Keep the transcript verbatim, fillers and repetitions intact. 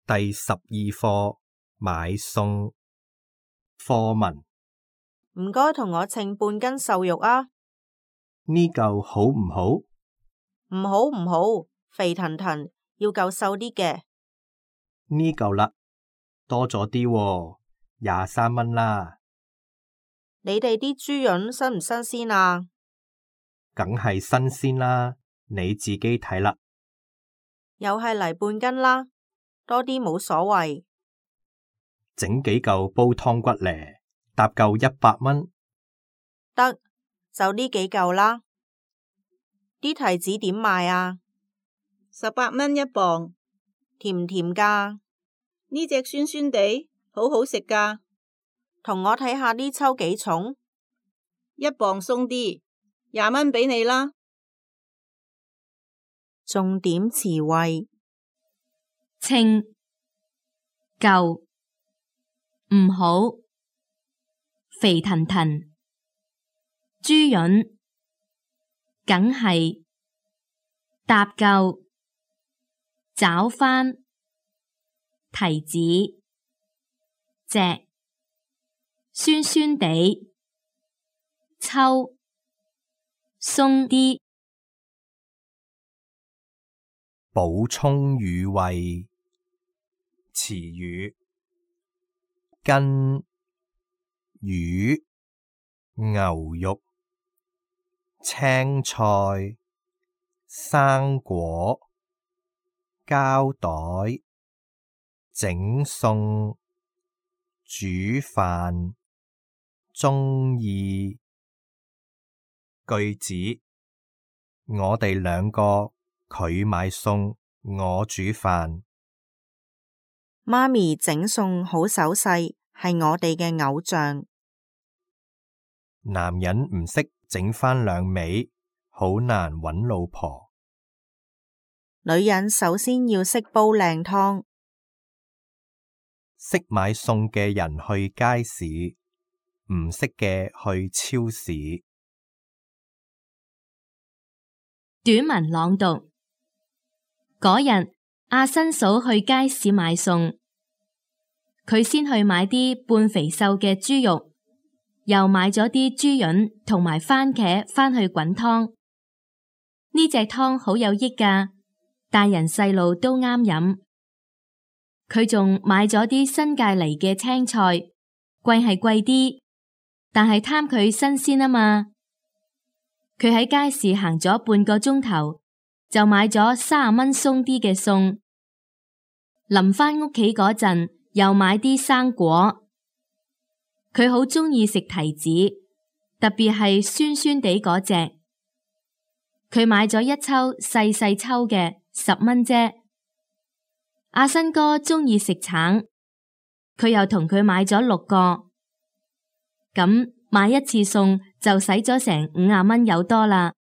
第十二課買餸課文。 唔該，同我稱半斤瘦肉啊！ 呢嚿好唔好？ 唔好唔好，肥騰騰，要夠瘦啲嘅。 呢嚿啦，多咗啲喎，廿三蚊啦。 你哋啲豬潤新唔新鮮啊？ 梗係新鮮啦，你自己睇啦。 又係嚟半斤啦，多啲冇所謂。 整幾嚿煲湯骨咧，搭夠一百蚊。 得，就呢幾嚿啦。啲提子點賣啊？ 十八蚊一磅。 甜唔甜㗎？ 呢隻酸酸地，好好食㗎。 同我睇下呢抽幾重？ 一磅鬆啲，廿蚊俾你啦。 重點詞彙： 稱、夠、唔好、肥騰騰、豬潤、梗係、搭夠、找返、提子、隻、酸酸地、抽、鬆啲。 補充語彙詞語：斤、魚、牛肉、青菜、生果、膠袋、整餸、煮飯、鍾意。句子：我哋兩個，佢買餸，我煮飯。 媽咪整餸好手勢，係我哋嘅偶像。 男人唔識整返兩味，好難搵老婆。 女人首先要識煲靚湯。 識買餸嘅人去街市，唔識嘅去超市。 短文朗讀。嗰日，阿新嫂去街市買餸，佢先去買啲半肥瘦嘅豬肉，又買咗啲豬潤同埋番茄返去滾湯。呢隻湯好有益㗎，大人細路都啱飲。佢仲買咗啲新界嚟嘅青菜，貴係貴啲，但係貪佢新鮮啊嘛。佢喺街市行咗半個鐘頭，就買咗三十蚊鬆啲嘅餸。臨返屋企嗰陣，又買啲生果。佢好鍾意食提子，特別係酸酸地嗰隻。佢買咗一抽細細抽嘅，十蚊啫。阿新哥鍾意食橙，佢又同佢買咗六個。咁買一次餸就使咗成五十蚊有多啦。